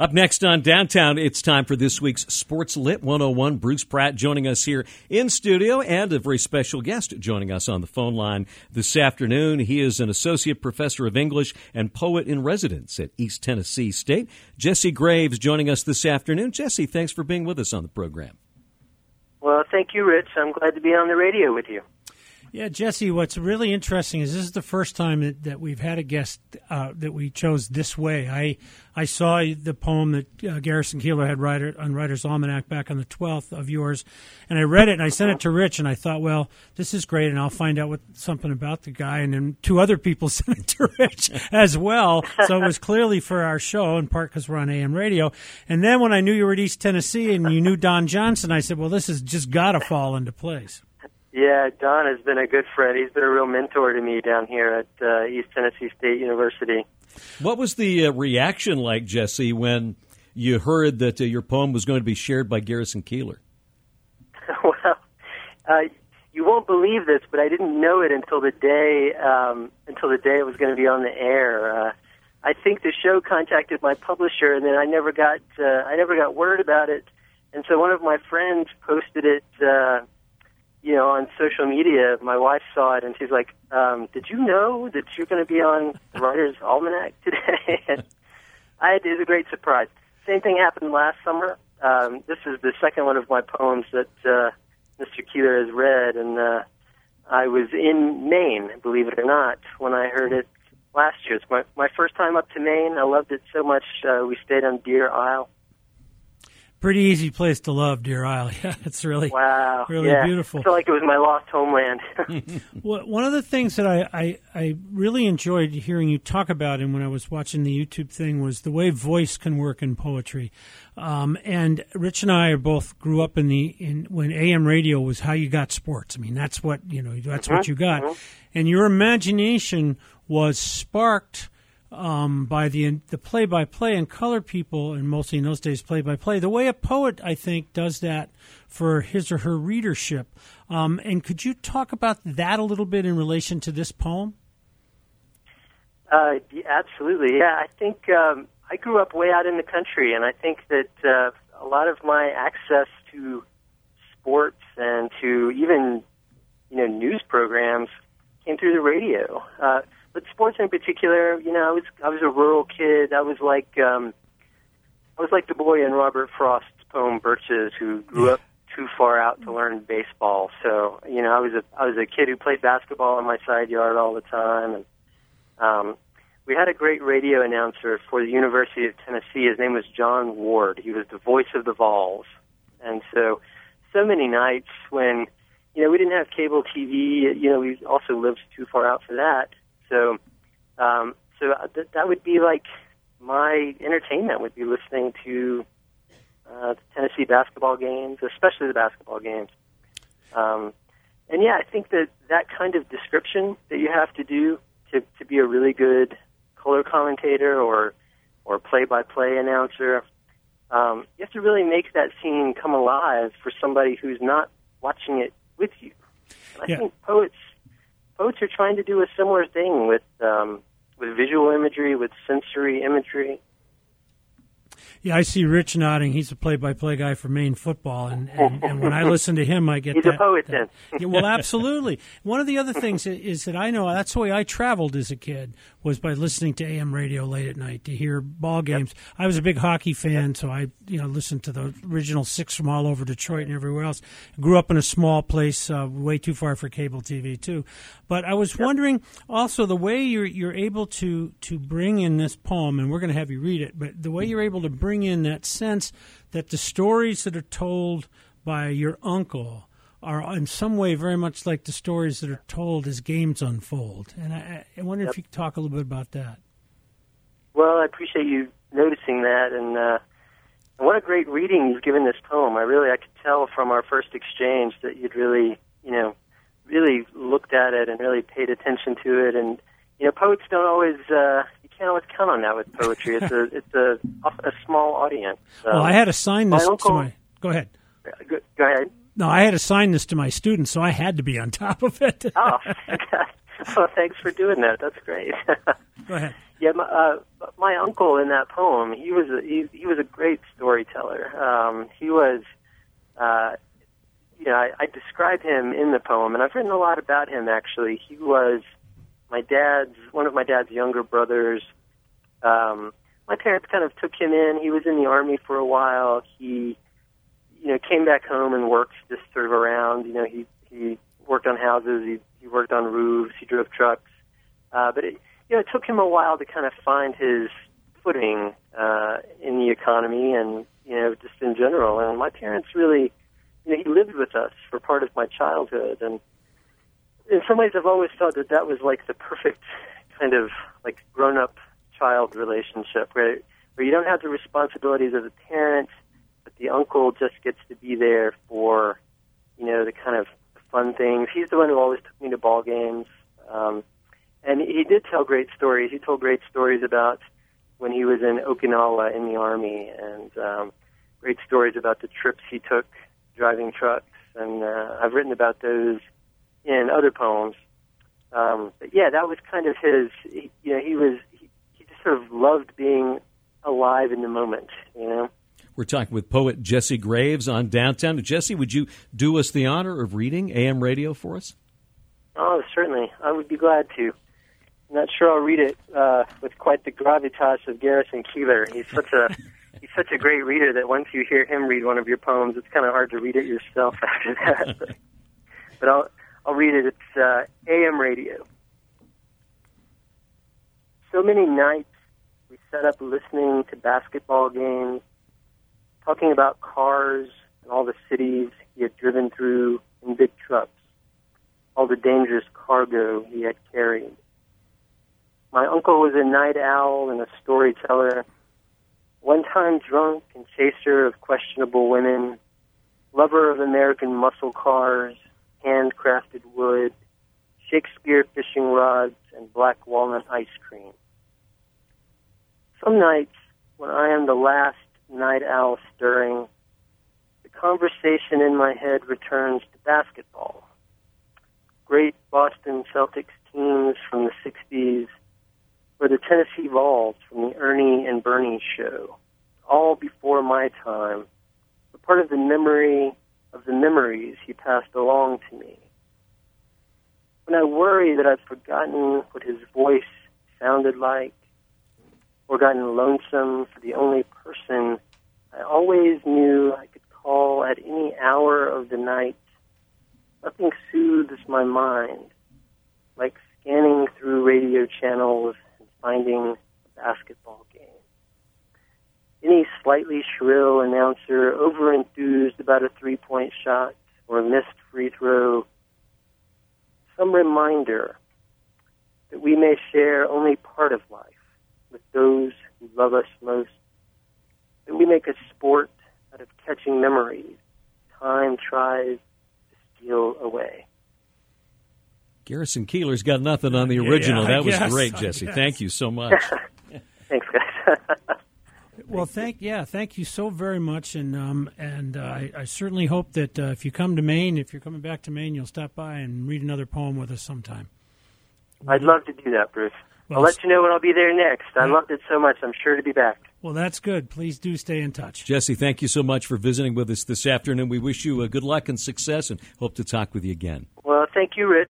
Up next on Downtown, it's time for this week's Sports Lit 101. Bruce Pratt joining us here in studio, and a very special guest joining us on the phone line this afternoon. He is an associate professor of English and poet in residence at East Tennessee State. Jesse Graves joining us this afternoon. Jesse, thanks for being with us on the program. Well, thank you, Rich. I'm glad to be on the radio with you. Yeah, Jesse, what's really interesting is this is the first time that we've had a guest that we chose this way. I saw the poem that Garrison Keillor had on Writer's Almanac back on the 12th of yours, and I read it, and I sent it to Rich, and I thought, well, this is great, and I'll find out something about the guy. And then two other people sent it to Rich as well, so it was clearly for our show, in part because we're on AM radio. And then when I knew you were at East Tennessee and you knew Don Johnson, I said, well, this has just got to fall into place. Yeah, Don has been a good friend. He's been a real mentor to me down here at East Tennessee State University. What was the reaction like, Jesse, when you heard that your poem was going to be shared by Garrison Keillor? Well, you won't believe this, but I didn't know it until the day it was going to be on the air. I think the show contacted my publisher, and then I never got word about it. And so one of my friends posted it. On social media. My wife saw it, and she's like, did you know that you're going to be on Writer's Almanac today? And it was a great surprise. Same thing happened last summer. This is the second one of my poems that Mr. Keillor has read, and I was in Maine, believe it or not, when I heard it last year. It's my first time up to Maine. I loved it so much. We stayed on Deer Isle. Pretty easy place to love, Deer Isle. Yeah, it's really beautiful. I feel like it was my lost homeland. Well, one of the things that I really enjoyed hearing you talk about, and when I was watching the YouTube thing, was the way voice can work in poetry. And Rich and I both grew up when AM radio was how you got sports. I mean, that's what what you got, and your imagination was sparked by the play-by-play and color people, and mostly in those days play-by-play, the way a poet, I think, does that for his or her readership. And could you talk about that a little bit in relation to this poem? Absolutely. Yeah, I think I grew up way out in the country, and I think that a lot of my access to sports and to even news programs came through the radio. But sports in particular, I was a rural kid. I was like the boy in Robert Frost's poem Birches, who grew up too far out to learn baseball. So I was a kid who played basketball in my side yard all the time. And we had a great radio announcer for the University of Tennessee. His name was John Ward. He was the voice of the Vols. And so many nights when we didn't have cable TV. We also lived too far out for that. So that would be like my entertainment, would be listening to the Tennessee basketball games, especially the basketball games. And I think that kind of description that you have to do to be a really good color commentator or play-by-play announcer, you have to really make that scene come alive for somebody who's not watching it with you. And I think poets are trying to do a similar thing with visual imagery, with sensory imagery. Yeah, I see Rich nodding. He's a play-by-play guy for Maine football, and when I listen to him, I get He's a poet, then. Yeah, well, absolutely. One of the other things is that I know that's the way I traveled as a kid, was by listening to AM radio late at night to hear ball games. Yep. I was a big hockey fan, so I listened to the original six from all over Detroit and everywhere else. I grew up in a small place, way too far for cable TV, too. But I was wondering also the way you're able to bring in this poem, and we're going to have you read it, but the way you're able to bring in that sense that the stories that are told by your uncle are in some way very much like the stories that are told as games unfold. And I wonder if you could talk a little bit about that. Well, I appreciate you noticing that, and what a great reading you've given this poem. I could tell from our first exchange that you'd really looked at it and really paid attention to it. And poets don't always you can't always count on that with poetry. It's a small audience. Well, I had to sign this to my. Go ahead. Go ahead. No, I had to sign this to my students, so I had to be on top of it. Oh, okay. Well, thanks for doing that. That's great. Go ahead. Yeah, my uncle in that poem, he was a great storyteller. He was, I describe him in the poem, and I've written a lot about him, actually. He was one of my dad's younger brothers. My parents kind of took him in. He was in the Army for a while. He, came back home and worked just sort of around. He worked on houses. He worked on roofs. He drove trucks. But it took him a while to kind of find his footing in the economy and, just in general. And my parents really, he lived with us for part of my childhood. And in some ways I've always thought that was like the perfect kind of like grown-up child relationship where you don't have the responsibilities of the parent, but the uncle just gets to be there for, the kind of fun things. He's the one who always took me to ball games. And he did tell great stories. He told great stories about when he was in Okinawa in the Army, and great stories about the trips he took driving trucks. And I've written about those in other poems. But yeah, that was kind of his. He just sort of loved being alive in the moment. We're talking with poet Jesse Graves on Downtown. Jesse, would you do us the honor of reading AM radio for us? Oh, certainly. I would be glad to. I'm not sure I'll read it with quite the gravitas of Garrison Keillor. He's such a great reader that once you hear him read one of your poems, it's kind of hard to read it yourself after that. But I'll read it. It's AM radio. So many nights we sat up listening to basketball games, talking about cars and all the cities he had driven through in big trucks, all the dangerous cargo he had carried. My uncle was a night owl and a storyteller, one-time drunk and chaser of questionable women, lover of American muscle cars, handcrafted wood, Shakespeare fishing rods, and black walnut ice cream. Some nights, when I am the last night owl stirring, the conversation in my head returns to basketball. Great Boston Celtics teams from the 60s, or the Tennessee Vols from the Ernie and Bernie show, all before my time, were part of the memory of the memories he passed along to me. When I worry that I've forgotten what his voice sounded like, or gotten lonesome for the only person I always knew I could call at any hour of the night, nothing soothes my mind like scanning through radio channels and finding a basketball game. Any slightly shrill announcer over-enthused about a three-point shot or a missed free throw, some reminder that we may share only part of life with those who love us most, that we make a sport out of catching memories time tries to steal away. Garrison Keillor's got nothing on the original. Yeah, that was great, Jesse. Thank you so much. Thanks, guys. Well, thank you so very much, and I certainly hope that if you come to Maine, if you're coming back to Maine, you'll stop by and read another poem with us sometime. I'd love to do that, Bruce. Well, I'll let you know when I'll be there next. I loved it so much. I'm sure to be back. Well, that's good. Please do stay in touch. Jesse, thank you so much for visiting with us this afternoon. We wish you good luck and success and hope to talk with you again. Well, thank you, Rich.